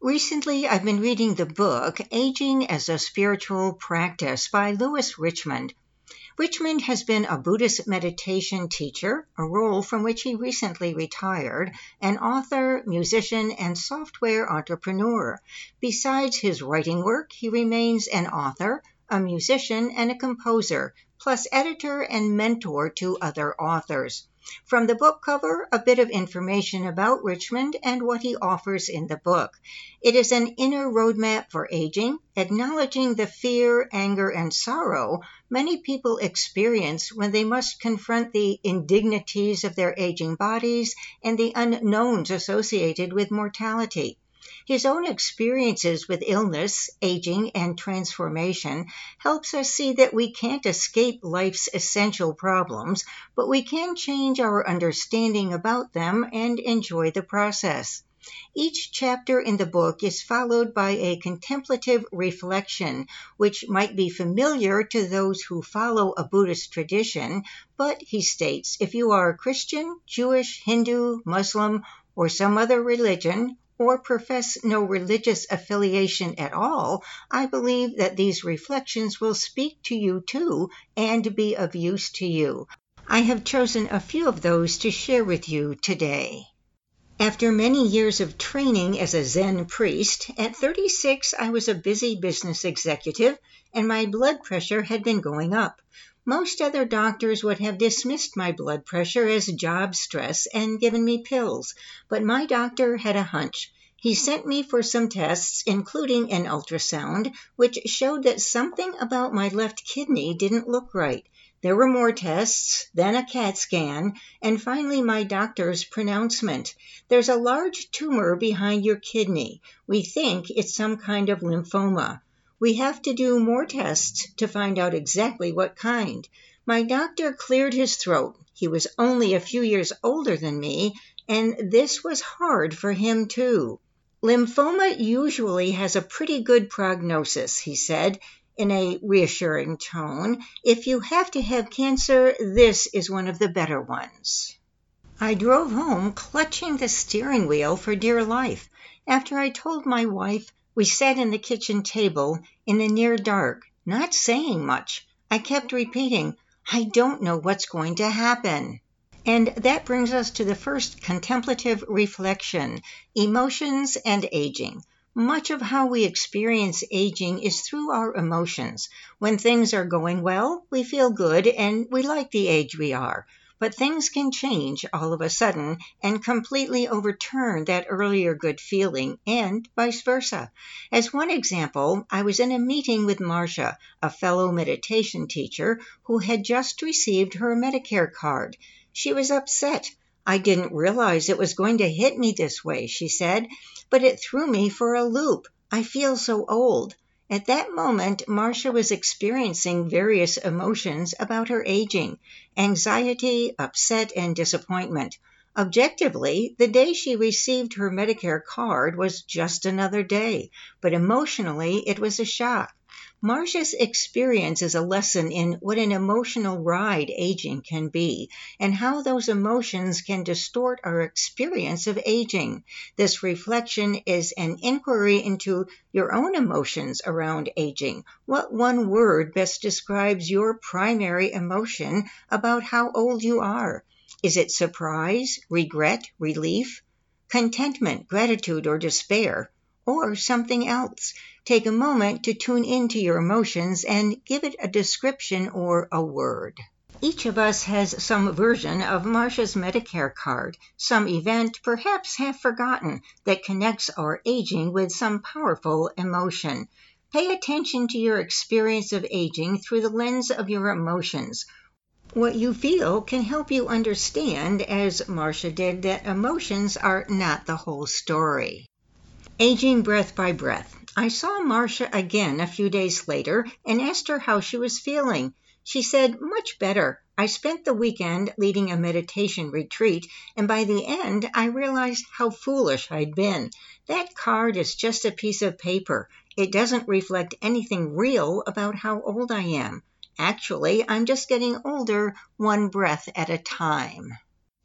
Recently, I've been reading the book Aging as a Spiritual Practice by Louis Richmond. Richmond has been a Buddhist meditation teacher, a role from which he recently retired, an author, musician, and software entrepreneur. Besides his writing work, he remains an author, a musician, and a composer, plus editor and mentor to other authors. From the book cover, a bit of information about Richmond and what he offers in the book. It is an inner roadmap for aging, acknowledging the fear, anger, and sorrow many people experience when they must confront the indignities of their aging bodies and the unknowns associated with mortality. His own experiences with illness, aging, and transformation helps us see that we can't escape life's essential problems, but we can change our understanding about them and enjoy the process. Each chapter in the book is followed by a contemplative reflection, which might be familiar to those who follow a Buddhist tradition, but, he states, if you are Christian, Jewish, Hindu, Muslim, or some other religion, or profess no religious affiliation at all, I believe that these reflections will speak to you too and be of use to you. I have chosen a few of those to share with you today. After many years of training as a Zen priest, at 36 I was a busy business executive and my blood pressure had been going up. Most other doctors would have dismissed my blood pressure as job stress and given me pills, but my doctor had a hunch. He sent me for some tests, including an ultrasound, which showed that something about my left kidney didn't look right. There were more tests, then a CAT scan, and finally my doctor's pronouncement. There's a large tumor behind your kidney. We think it's some kind of lymphoma. We have to do more tests to find out exactly what kind. My doctor cleared his throat. He was only a few years older than me, and this was hard for him too. Lymphoma usually has a pretty good prognosis, he said, in a reassuring tone. If you have to have cancer, this is one of the better ones. I drove home clutching the steering wheel for dear life. After I told my wife, we sat in the kitchen table in the near dark, not saying much. I kept repeating, I don't know what's going to happen. And that brings us to the first contemplative reflection, emotions and aging. Much of how we experience aging is through our emotions. When things are going well, we feel good and we like the age we are. But things can change all of a sudden and completely overturn that earlier good feeling, and vice versa. As one example, I was in a meeting with Marcia, a fellow meditation teacher who had just received her Medicare card. She was upset. I didn't realize it was going to hit me this way, she said, but it threw me for a loop. I feel so old. At that moment, Marcia was experiencing various emotions about her aging, anxiety, upset, and disappointment. Objectively, the day she received her Medicare card was just another day, but emotionally, it was a shock. Marcia's experience is a lesson in what an emotional ride aging can be, and how those emotions can distort our experience of aging. This reflection is an inquiry into your own emotions around aging. What one word best describes your primary emotion about how old you are? Is it surprise, regret, relief, contentment, gratitude, or despair? Or something else? Take a moment to tune into your emotions and give it a description or a word. Each of us has some version of Marcia's Medicare card, some event, perhaps half forgotten, that connects our aging with some powerful emotion. Pay attention to your experience of aging through the lens of your emotions. What you feel can help you understand, as Marcia did, that emotions are not the whole story. Aging breath by breath. I saw Marcia again a few days later and asked her how she was feeling. She said, much better. I spent the weekend leading a meditation retreat, and by the end, I realized how foolish I'd been. That card is just a piece of paper. It doesn't reflect anything real about how old I am. Actually, I'm just getting older one breath at a time.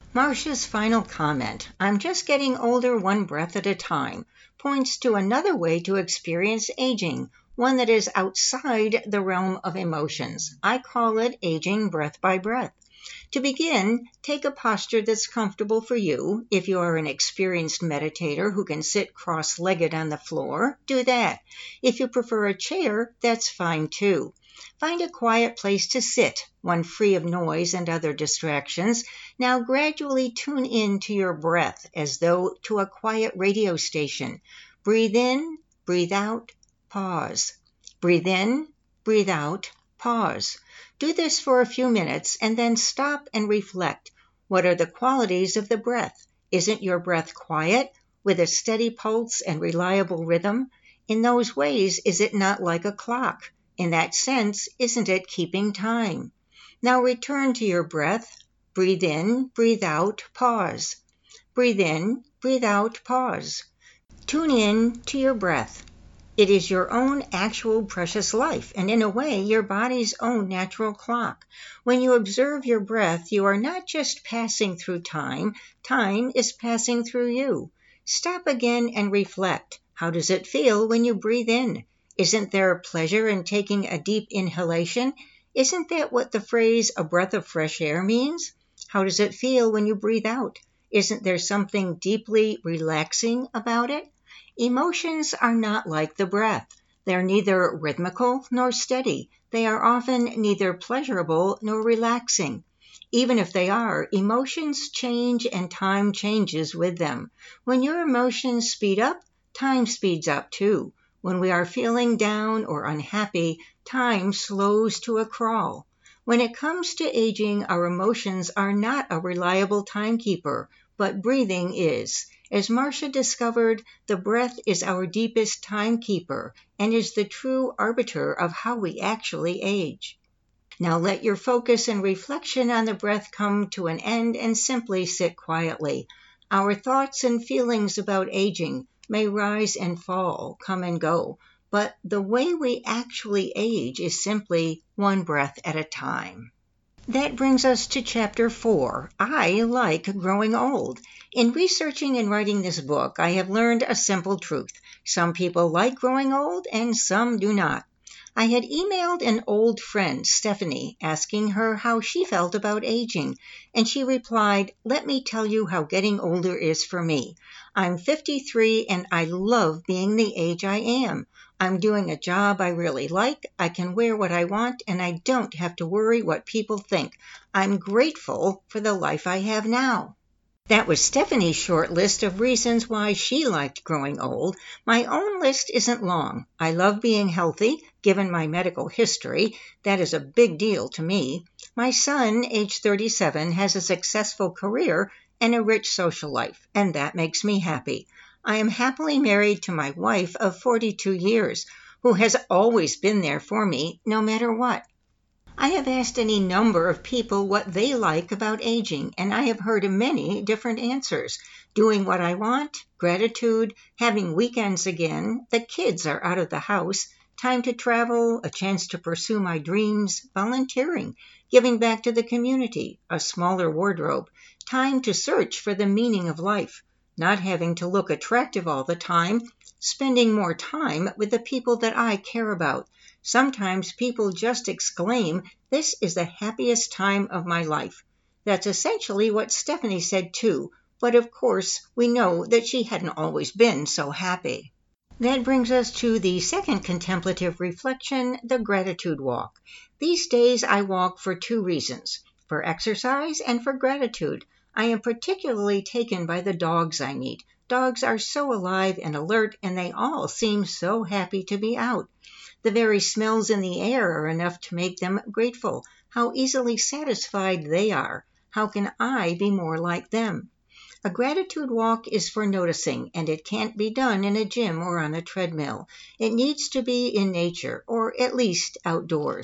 Marcia's final comment, "I'm just getting older one breath at a time," points to another way to experience aging, one that is outside the realm of emotions. I call it aging breath by breath. To begin, take a posture that's comfortable for you. If you are an experienced meditator who can sit cross-legged on the floor, do that. If you prefer a chair, that's fine too. Find a quiet place to sit, one free of noise and other distractions. Now gradually tune in to your breath as though to a quiet radio station. Breathe in, breathe out, pause. Breathe in, breathe out, pause. Do this for a few minutes and then stop and reflect. What are the qualities of the breath? Isn't your breath quiet, with a steady pulse and reliable rhythm? In those ways, is it not like a clock? In that sense, isn't it keeping time? Now return to your breath. Breathe in, breathe out, pause. Breathe in, breathe out, pause. Tune in to your breath. It is your own actual precious life, and in a way, your body's own natural clock. When you observe your breath, you are not just passing through time, time is passing through you. Stop again and reflect. How does it feel when you breathe in? Isn't there pleasure in taking a deep inhalation? Isn't that what the phrase "a breath of fresh air" means? How does it feel when you breathe out? Isn't there something deeply relaxing about it? Emotions are not like the breath. They are neither rhythmical nor steady. They are often neither pleasurable nor relaxing. Even if they are, emotions change and time changes with them. When your emotions speed up, time speeds up too. When we are feeling down or unhappy, time slows to a crawl. When it comes to aging, our emotions are not a reliable timekeeper, but breathing is. As Marcia discovered, the breath is our deepest timekeeper and is the true arbiter of how we actually age. Now let your focus and reflection on the breath come to an end and simply sit quietly. Our thoughts and feelings about aging may rise and fall, come and go, but the way we actually age is simply one breath at a time. That brings us to Chapter 4, I Like Growing Old. In researching and writing this book, I have learned a simple truth. Some people like growing old and some do not. I had emailed an old friend, Stephanie, asking her how she felt about aging, and she replied, "Let me tell you how getting older is for me. I'm 53 and I love being the age I am. I'm doing a job I really like, I can wear what I want, and I don't have to worry what people think. I'm grateful for the life I have now." That was Stephanie's short list of reasons why she liked growing old. My own list isn't long. I love being healthy, given my medical history. That is a big deal to me. My son, age 37, has a successful career and a rich social life, and that makes me happy. I am happily married to my wife of 42 years, who has always been there for me, no matter what. I have asked any number of people what they like about aging, and I have heard many different answers. Doing what I want, gratitude, having weekends again, the kids are out of the house, time to travel, a chance to pursue my dreams, volunteering, giving back to the community, a smaller wardrobe, time to search for the meaning of life, not having to look attractive all the time, spending more time with the people that I care about. Sometimes people just exclaim, "This is the happiest time of my life." That's essentially what Stephanie said too, but of course we know that she hadn't always been so happy. That brings us to the second contemplative reflection, the gratitude walk. These days I walk for two reasons, for exercise and for gratitude. I am particularly taken by the dogs I meet. Dogs are so alive and alert, and they all seem so happy to be out. The very smells in the air are enough to make them grateful. How easily satisfied they are. How can I be more like them? A gratitude walk is for noticing, and it can't be done in a gym or on a treadmill. It needs to be in nature, or at least outdoors.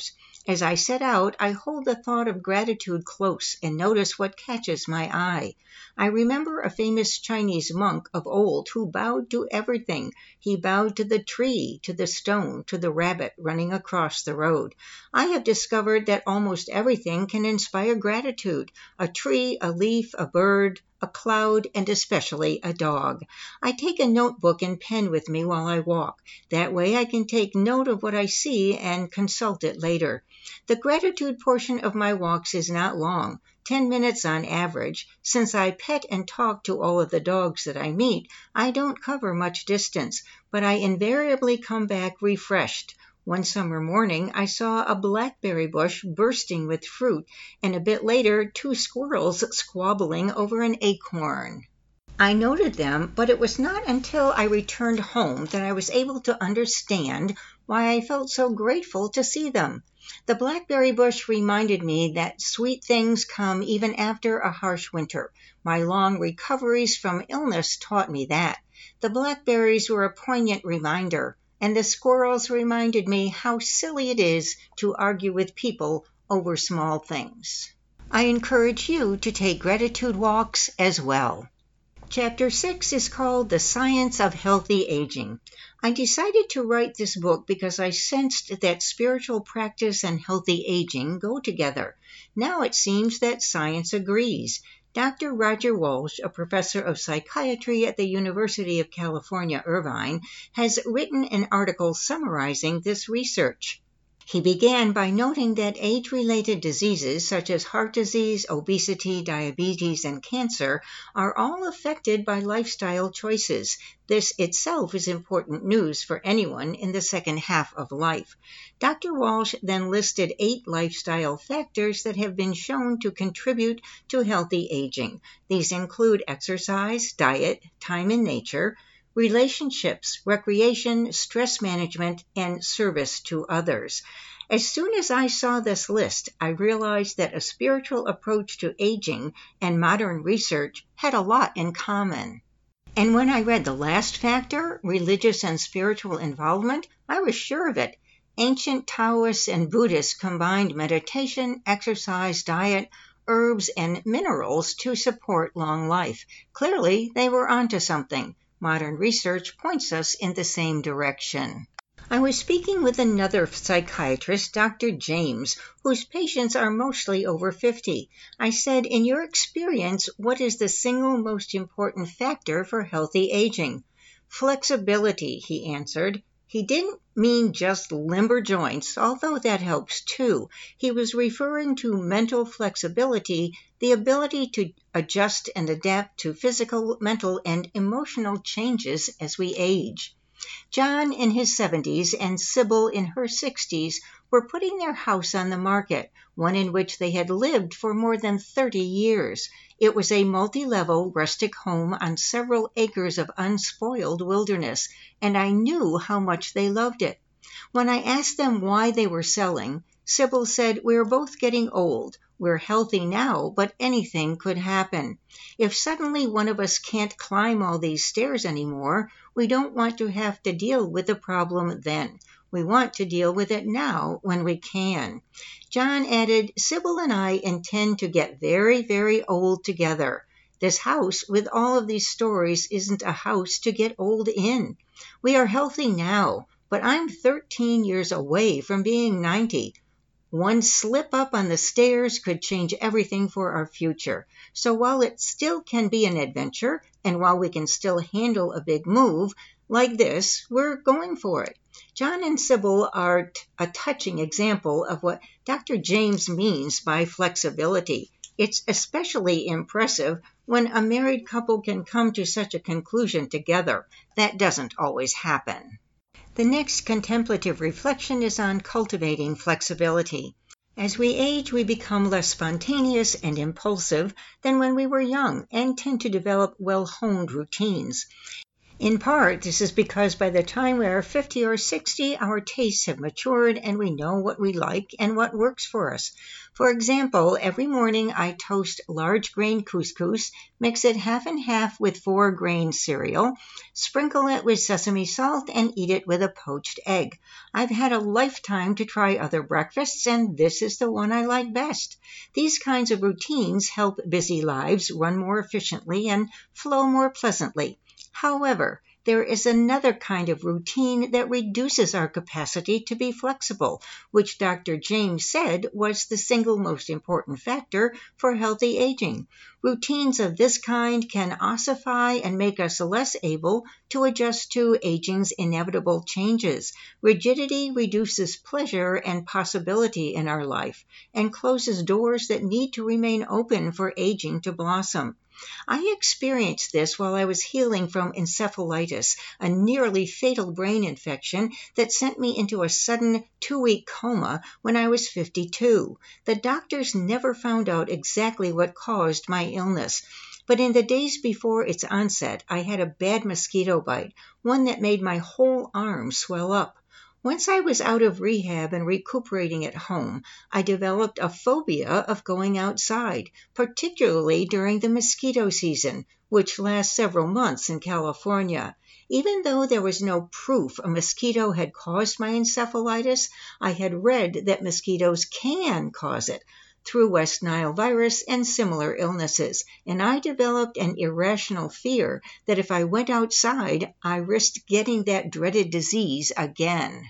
As I set out, I hold the thought of gratitude close and notice what catches my eye. I remember a famous Chinese monk of old who bowed to everything. He bowed to the tree, to the stone, to the rabbit running across the road. I have discovered that almost everything can inspire gratitude. A tree, a leaf, a bird, a cloud, and especially a dog. I take a notebook and pen with me while I walk. That way I can take note of what I see and consult it later. The gratitude portion of my walks is not long, 10 minutes on average. Since I pet and talk to all of the dogs that I meet, I don't cover much distance, but I invariably come back refreshed. One summer morning, I saw a blackberry bush bursting with fruit, and a bit later, 2 squirrels squabbling over an acorn. I noted them, but it was not until I returned home that I was able to understand why I felt so grateful to see them. The blackberry bush reminded me that sweet things come even after a harsh winter. My long recoveries from illness taught me that. The blackberries were a poignant reminder, and the squirrels reminded me how silly it is to argue with people over small things. I encourage you to take gratitude walks as well. Chapter 6 is called The Science of Healthy Aging. I decided to write this book because I sensed that spiritual practice and healthy aging go together. Now it seems that science agrees. Dr. Roger Walsh, a professor of psychiatry at the University of California, Irvine, has written an article summarizing this research. He began by noting that age-related diseases such as heart disease, obesity, diabetes, and cancer are all affected by lifestyle choices. This itself is important news for anyone in the second half of life. Dr. Walsh then listed 8 lifestyle factors that have been shown to contribute to healthy aging. These include exercise, diet, time in nature, relationships, recreation, stress management, and service to others. As soon as I saw this list, I realized that a spiritual approach to aging and modern research had a lot in common. And when I read the last factor, religious and spiritual involvement, I was sure of it. Ancient Taoists and Buddhists combined meditation, exercise, diet, herbs, and minerals to support long life. Clearly, they were onto something. Modern research points us in the same direction. I was speaking with another psychiatrist, Dr. James, whose patients are mostly over 50. I said, in your experience, what is the single most important factor for healthy aging? Flexibility, he answered. He didn't mean just limber joints, although that helps too. He was referring to mental flexibility, the ability to adjust and adapt to physical, mental, and emotional changes as we age. John in his 70s and Sybil in her 60s were putting their house on the market, one in which they had lived for more than 30 years. It was a multi-level rustic home on several acres of unspoiled wilderness, and I knew how much they loved it. When I asked them why they were selling, Sybil said, "We're both getting old. We're healthy now, but anything could happen. If suddenly one of us can't climb all these stairs anymore, we don't want to have to deal with the problem then. We want to deal with it now when we can." John added, "Sybil and I intend to get very, very old together. This house with all of these stories isn't a house to get old in. We are healthy now, but I'm 13 years away from being 90. One slip up on the stairs could change everything for our future. So while it still can be an adventure, and while we can still handle a big move like this, we're going for it." John and Sybil are a touching example of what Dr. James means by flexibility. It's especially impressive when a married couple can come to such a conclusion together. That doesn't always happen. The next contemplative reflection is on cultivating flexibility. As we age, we become less spontaneous and impulsive than when we were young and tend to develop well-honed routines. In part, this is because by the time we are 50 or 60, our tastes have matured and we know what we like and what works for us. For example, every morning I toast large grain couscous, mix it half and half with 4-grain cereal, sprinkle it with sesame salt, and eat it with a poached egg. I've had a lifetime to try other breakfasts, and this is the one I like best. These kinds of routines help busy lives run more efficiently and flow more pleasantly. However, there is another kind of routine that reduces our capacity to be flexible, which Dr. James said was the single most important factor for healthy aging. Routines of this kind can ossify and make us less able to adjust to aging's inevitable changes. Rigidity reduces pleasure and possibility in our life and closes doors that need to remain open for aging to blossom. I experienced this while I was healing from encephalitis, a nearly fatal brain infection that sent me into a sudden 2-week coma when I was 52. The doctors never found out exactly what caused my illness, but in the days before its onset, I had a bad mosquito bite, one that made my whole arm swell up. Once I was out of rehab and recuperating at home, I developed a phobia of going outside, particularly during the mosquito season, which lasts several months in California. Even though there was no proof a mosquito had caused my encephalitis, I had read that mosquitoes can cause it through West Nile virus and similar illnesses, and I developed an irrational fear that if I went outside, I risked getting that dreaded disease again.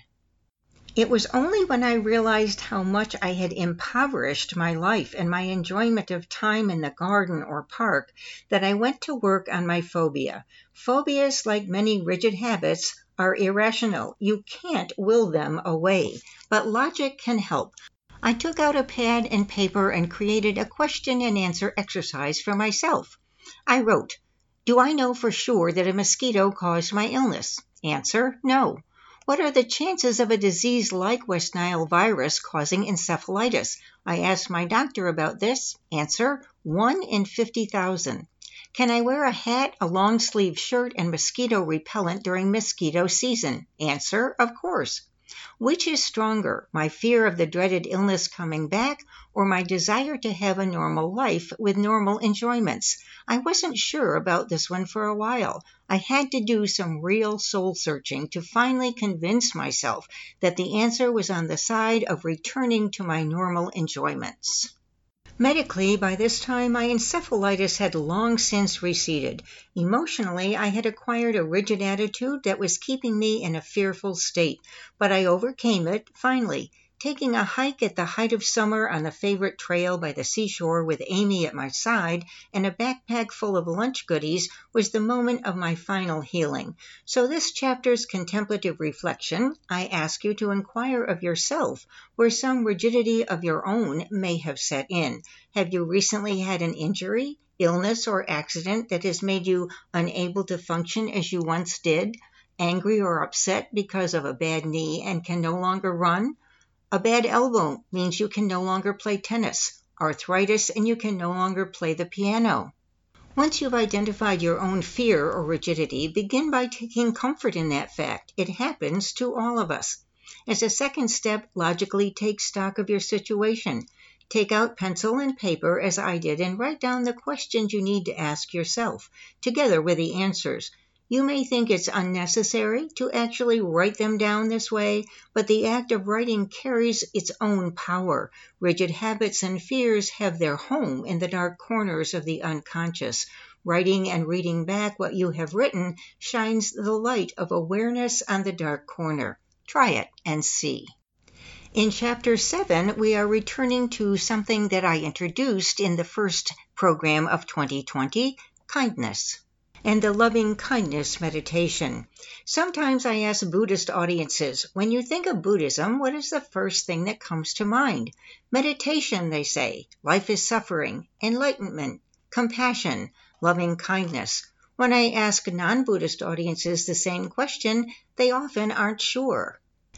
It was only when I realized how much I had impoverished my life and my enjoyment of time in the garden or park that I went to work on my phobia. Phobias, like many rigid habits, are irrational. You can't will them away, but logic can help. I took out a pad and paper and created a question and answer exercise for myself. I wrote, "Do I know for sure that a mosquito caused my illness?" Answer, no. What are the chances of a disease like West Nile virus causing encephalitis? I asked my doctor about this. Answer, 1 in 50,000. Can I wear a hat, a long-sleeved shirt, and mosquito repellent during mosquito season? Answer, of course. Which is stronger, my fear of the dreaded illness coming back or my desire to have a normal life with normal enjoyments? I wasn't sure about this one for a while. I had to do some real soul searching to finally convince myself that the answer was on the side of returning to my normal enjoyments. Medically, by this time, my encephalitis had long since receded. Emotionally, I had acquired a rigid attitude that was keeping me in a fearful state, but I overcame it, finally. Taking a hike at the height of summer on the favorite trail by the seashore with Amy at my side and a backpack full of lunch goodies was the moment of my final healing. So this chapter's contemplative reflection, I ask you to inquire of yourself where some rigidity of your own may have set in. Have you recently had an injury, illness, or accident that has made you unable to function as you once did? Angry or upset because of a bad knee and can no longer run? A bad elbow means you can no longer play tennis, arthritis, and you can no longer play the piano. Once you've identified your own fear or rigidity, begin by taking comfort in that fact. It happens to all of us. As a second step, logically take stock of your situation. Take out pencil and paper as I did and write down the questions you need to ask yourself, together with the answers. You may think it's unnecessary to actually write them down this way, but the act of writing carries its own power. Rigid habits and fears have their home in the dark corners of the unconscious. Writing and reading back what you have written shines the light of awareness on the dark corner. Try it and see. In Chapter 7, we are returning to something that I introduced in the first program of 2020, kindness, and the loving kindness meditation. Sometimes I ask Buddhist audiences, when you think of Buddhism, what is the first thing that comes to mind? Meditation, they say. Life is suffering, enlightenment, compassion, loving kindness. When I ask non-Buddhist audiences the same question, they often aren't sure.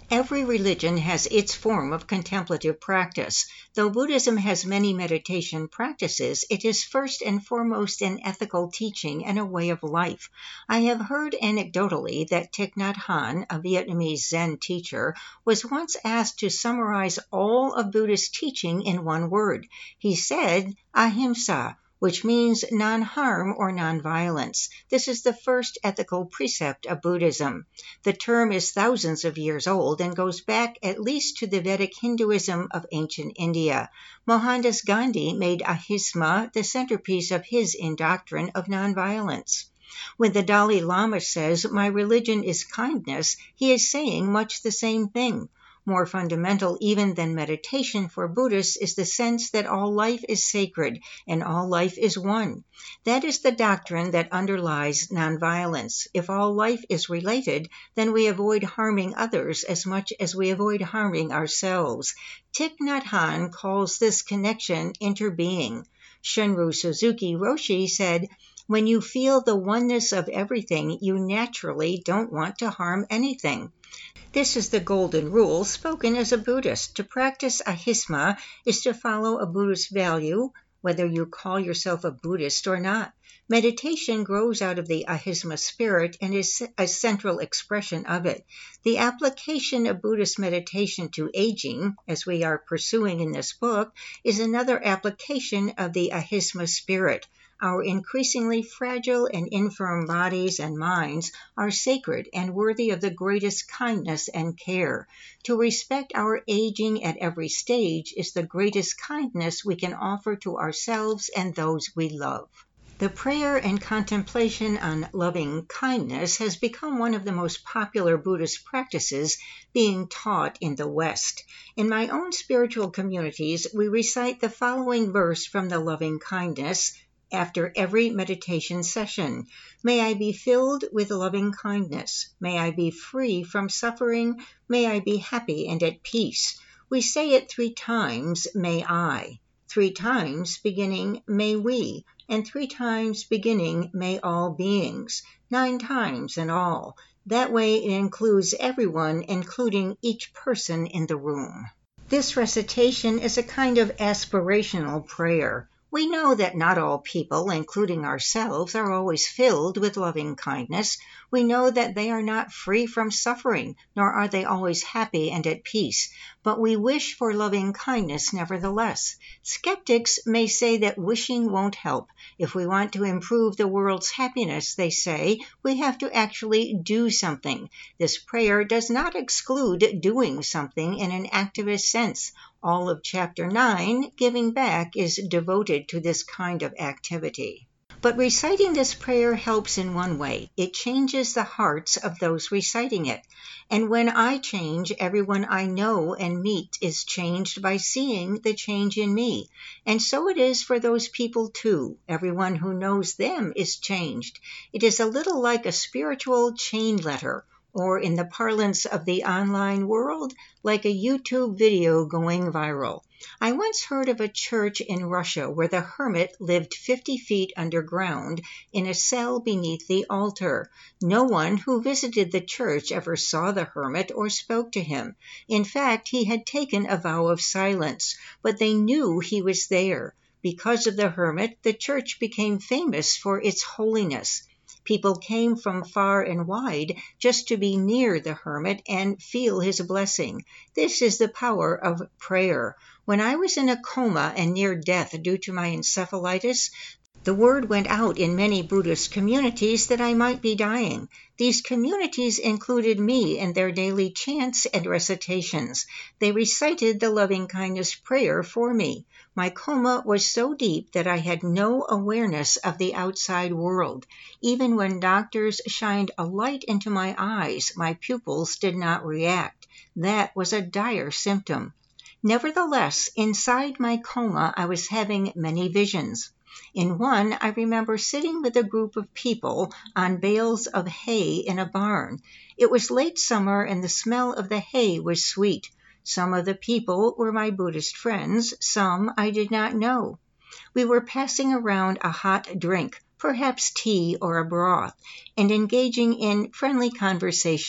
Every religion has its form of contemplative practice. Though Buddhism has many meditation practices, it is first and foremost an ethical teaching and a way of life. I have heard anecdotally that Thich Nhat Hanh, a Vietnamese Zen teacher, was once asked to summarize all of Buddhist teaching in one word. He said, ahimsa, which means non-harm or non-violence. This is the first ethical precept of Buddhism. The term is thousands of years old and goes back at least to the Vedic Hinduism of ancient India. Mohandas Gandhi made ahimsa the centerpiece of his doctrine of non-violence. When the Dalai Lama says, "My religion is kindness," he is saying much the same thing. More fundamental even than meditation for Buddhists is the sense that all life is sacred and all life is one. That is the doctrine that underlies nonviolence. If all life is related, then we avoid harming others as much as we avoid harming ourselves. Thich Nhat Hanh calls this connection interbeing. Shunryu Suzuki Roshi said, "When you feel the oneness of everything, you naturally don't want to harm anything." This is the golden rule spoken as a Buddhist. To practice ahimsa is to follow a Buddhist value, whether you call yourself a Buddhist or not. Meditation grows out of the ahimsa spirit and is a central expression of it. The application of Buddhist meditation to aging, as we are pursuing in this book, is another application of the ahimsa spirit. Our increasingly fragile and infirm bodies and minds are sacred and worthy of the greatest kindness and care. To respect our aging at every stage is the greatest kindness we can offer to ourselves and those we love. The prayer and contemplation on loving kindness has become one of the most popular Buddhist practices being taught in the West. In my own spiritual communities, we recite the following verse from the loving kindness after every meditation session. May I be filled with loving kindness. May I be free from suffering. May I be happy and at peace. We say it 3 times, may I. 3 times beginning, may we. And 3 times beginning, may all beings. 9 times in all. That way it includes everyone, including each person in the room. This recitation is a kind of aspirational prayer. We know that not all people, including ourselves, are always filled with loving kindness. We know that they are not free from suffering, nor are they always happy and at peace. But we wish for loving kindness nevertheless. Skeptics may say that wishing won't help. If we want to improve the world's happiness, they say, we have to actually do something. This prayer does not exclude doing something in an activist sense. All of Chapter 9, Giving Back, is devoted to this kind of activity. But reciting this prayer helps in one way. It changes the hearts of those reciting it. And when I change, everyone I know and meet is changed by seeing the change in me. And so it is for those people too. Everyone who knows them is changed. It is a little like a spiritual chain letter, or in the parlance of the online world, like a YouTube video going viral. I once heard of a church in Russia where the hermit lived 50 feet underground in a cell beneath the altar. No one who visited the church ever saw the hermit or spoke to him. In fact, he had taken a vow of silence, but they knew he was there. Because of the hermit, the church became famous for its holiness. People came from far and wide just to be near the hermit and feel his blessing. This is the power of prayer. When I was in a coma and near death due to my encephalitis, the word went out in many Buddhist communities that I might be dying. These communities included me in their daily chants and recitations. They recited the loving-kindness prayer for me. My coma was so deep that I had no awareness of the outside world. Even when doctors shined a light into my eyes, my pupils did not react. That was a dire symptom. Nevertheless, inside my coma, I was having many visions. In one, I remember sitting with a group of people on bales of hay in a barn. It was late summer and the smell of the hay was sweet. Some of the people were my Buddhist friends, some I did not know. We were passing around a hot drink, perhaps tea or a broth, and engaging in friendly conversation.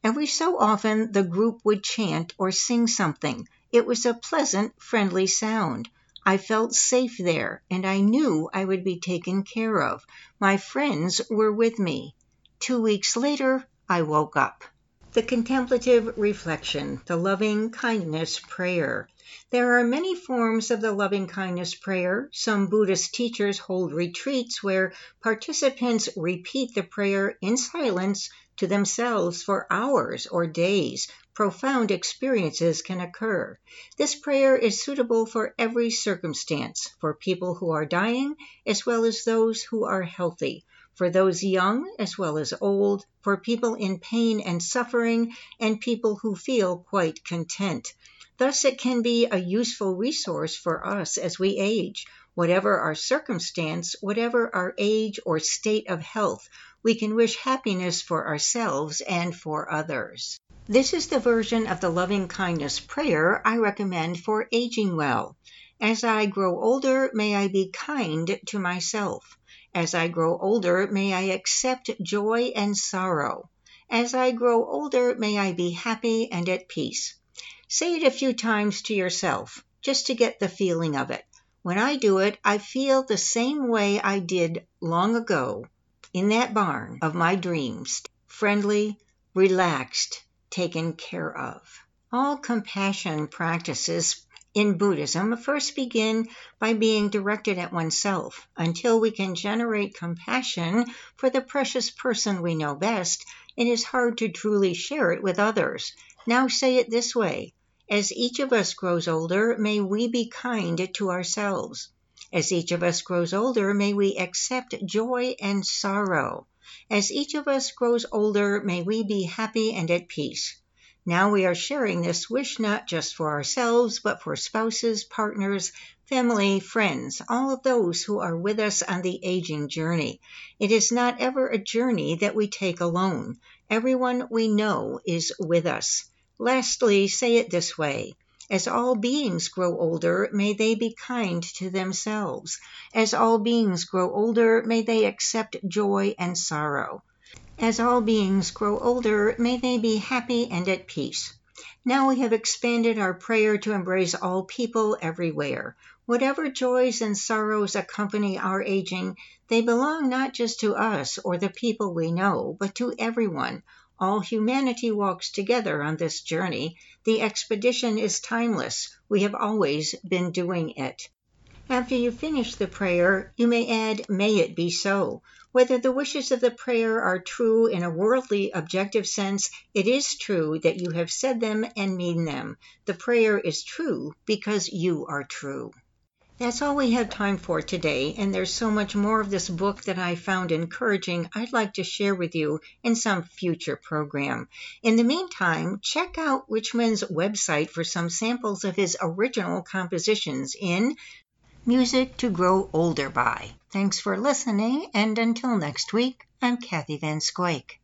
Every so often the group would chant or sing something. It was a pleasant, friendly sound. I felt safe there, and I knew I would be taken care of. My friends were with me. 2 weeks later, I woke up. The contemplative reflection, the loving kindness prayer. There are many forms of the loving kindness prayer. Some Buddhist teachers hold retreats where participants repeat the prayer in silence to themselves for hours or days. Profound experiences can occur. This prayer is suitable for every circumstance, for people who are dying as well as those who are healthy, for those young as well as old, for people in pain and suffering, and people who feel quite content. Thus, it can be a useful resource for us as we age. Whatever our circumstance, whatever our age or state of health, we can wish happiness for ourselves and for others. This is the version of the loving kindness prayer I recommend for aging well. As I grow older, may I be kind to myself. As I grow older, may I accept joy and sorrow. As I grow older, may I be happy and at peace. Say it a few times to yourself, just to get the feeling of it. When I do it, I feel the same way I did long ago in that barn of my dreams, friendly, relaxed, taken care of. All compassion practices in Buddhism first begin by being directed at oneself. Until we can generate compassion for the precious person we know best, it is hard to truly share it with others. Now say it this way: as each of us grows older, may we be kind to ourselves. As each of us grows older, may we accept joy and sorrow. As each of us grows older, may we be happy and at peace. Now we are sharing this wish not just for ourselves, but for spouses, partners, family, friends, all of those who are with us on the aging journey. It is not ever a journey that we take alone. Everyone we know is with us. Lastly, say it this way: as all beings grow older, may they be kind to themselves. As all beings grow older, may they accept joy and sorrow. As all beings grow older, may they be happy and at peace. Now we have expanded our prayer to embrace all people everywhere. Whatever joys and sorrows accompany our aging, they belong not just to us or the people we know, but to everyone. All humanity walks together on this journey. The expedition is timeless. We have always been doing it. After you finish the prayer, you may add, "May it be so." Whether the wishes of the prayer are true in a worldly, objective sense, it is true that you have said them and mean them. The prayer is true because you are true. That's all we have time for today, and there's so much more of this book that I found encouraging I'd like to share with you in some future program. In the meantime, check out Richmond's website for some samples of his original compositions in Music to Grow Older By. Thanks for listening, and until next week, I'm Kathy Van Squake.